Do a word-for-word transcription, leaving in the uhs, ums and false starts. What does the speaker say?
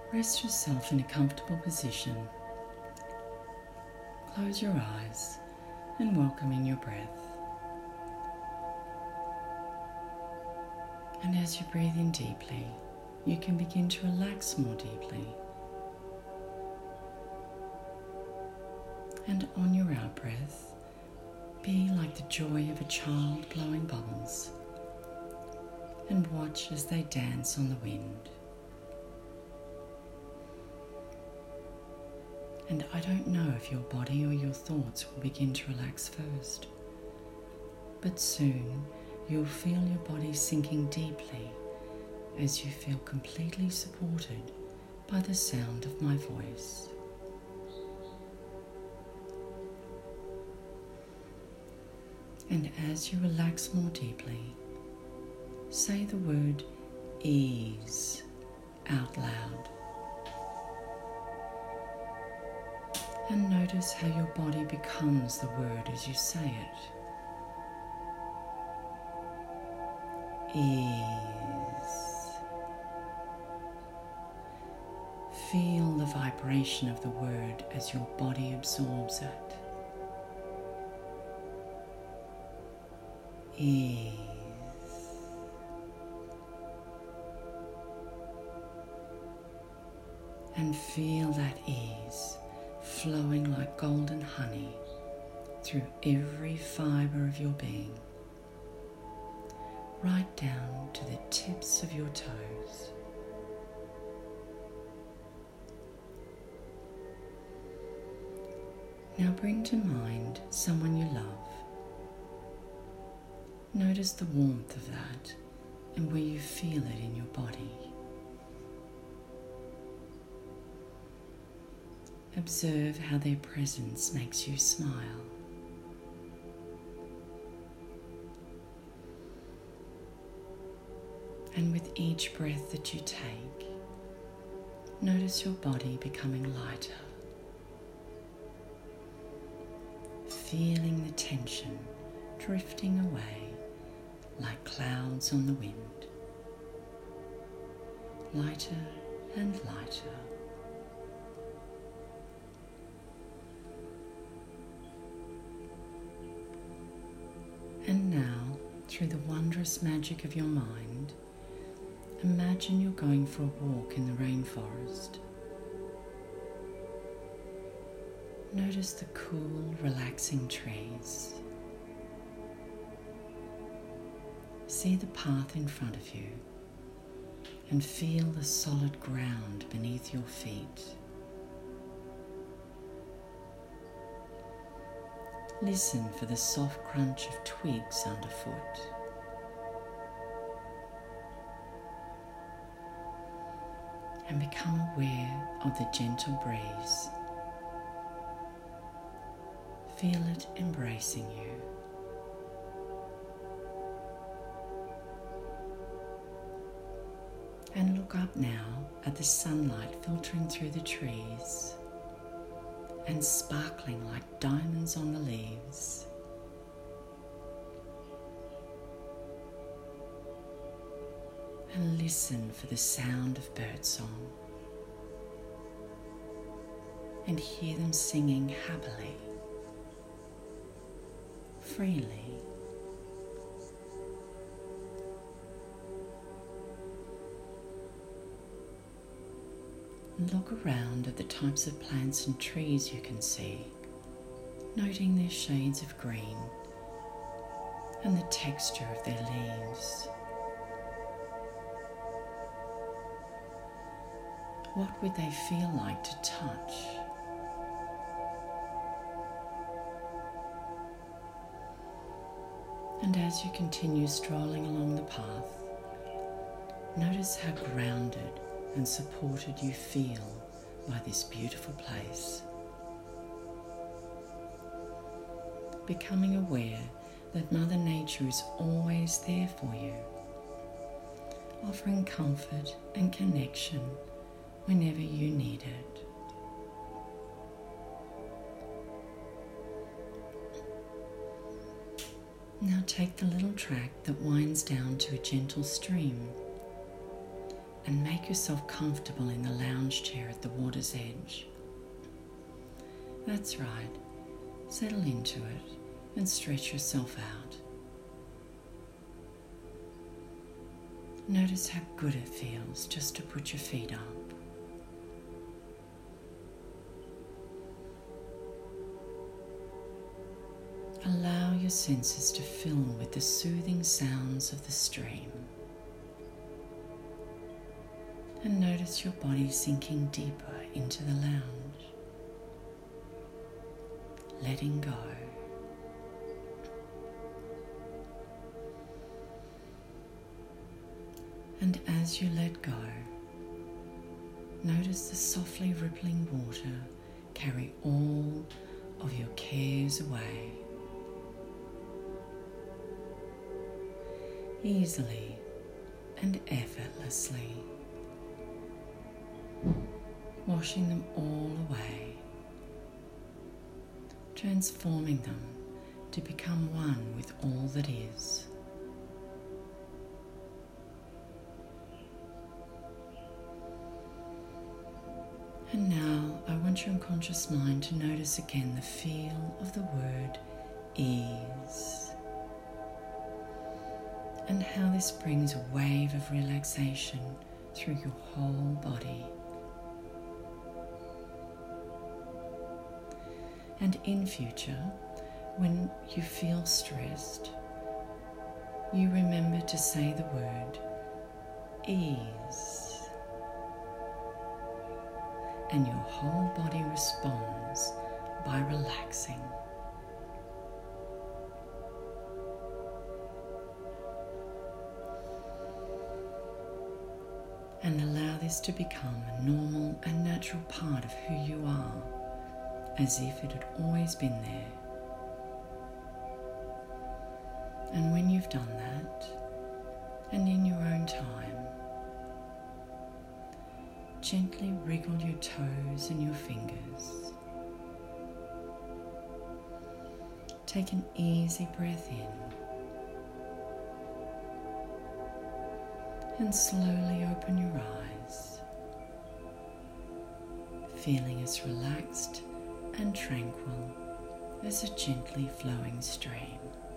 Rest yourself in a comfortable position. Close your eyes and welcome in your breath. And as you breathe in deeply, you can begin to relax more deeply. And on your out-breath, be like the joy of a child blowing bubbles, and watch as they dance on the wind. And I don't know if your body or your thoughts will begin to relax first, but soon you'll feel your body sinking deeply as you feel completely supported by the sound of my voice. And as you relax more deeply, say the word ease out loud. And notice how your body becomes the word as you say it. Ease. Feel the vibration of the word as your body absorbs it. Ease. And feel that ease flowing like golden honey through every fiber of your being, right down to the tips of your toes. Now bring to mind someone you love. Notice the warmth of that and where you feel it in your body. Observe how their presence makes you smile. And with each breath that you take, notice your body becoming lighter, feeling the tension drifting away like clouds on the wind, lighter and lighter. And now, through the wondrous magic of your mind, imagine you're going for a walk in the rainforest. Notice the cool, relaxing trees. See the path in front of you and feel the solid ground beneath your feet. Listen for the soft crunch of twigs underfoot. And become aware of the gentle breeze. Feel it embracing you. And look up now at the sunlight filtering through the trees and sparkling like diamonds on the leaves. And listen for the sound of birdsong and hear them singing happily, freely. Look around at the types of plants and trees you can see, noting their shades of green and the texture of their leaves. What would they feel like to touch? And as you continue strolling along the path, notice how grounded and supported you feel by this beautiful place. Becoming aware that Mother Nature is always there for you, offering comfort and connection whenever you need it. Now take the little track that winds down to a gentle stream and make yourself comfortable in the lounge chair at the water's edge. That's right. Settle into it and stretch yourself out. Notice how good it feels just to put your feet up. Allow your senses to fill with the soothing sounds of the stream. And notice your body sinking deeper into the lounge, letting go. And as you let go, notice the softly rippling water carry all of your cares away. Easily and effortlessly, washing them all away, transforming them to become one with all that is. And now I want your unconscious mind to notice again the feel of the word ease, and how this brings a wave of relaxation through your whole body. And in future, when you feel stressed, you remember to say the word ease, and your whole body responds by relaxing. And allow this to become a normal and natural part of who you are, as if it had always been there. And when you've done that, and in your own time, gently wriggle your toes and your fingers. Take an easy breath in, and slowly open your eyes, feeling as relaxed and tranquil as a gently flowing stream.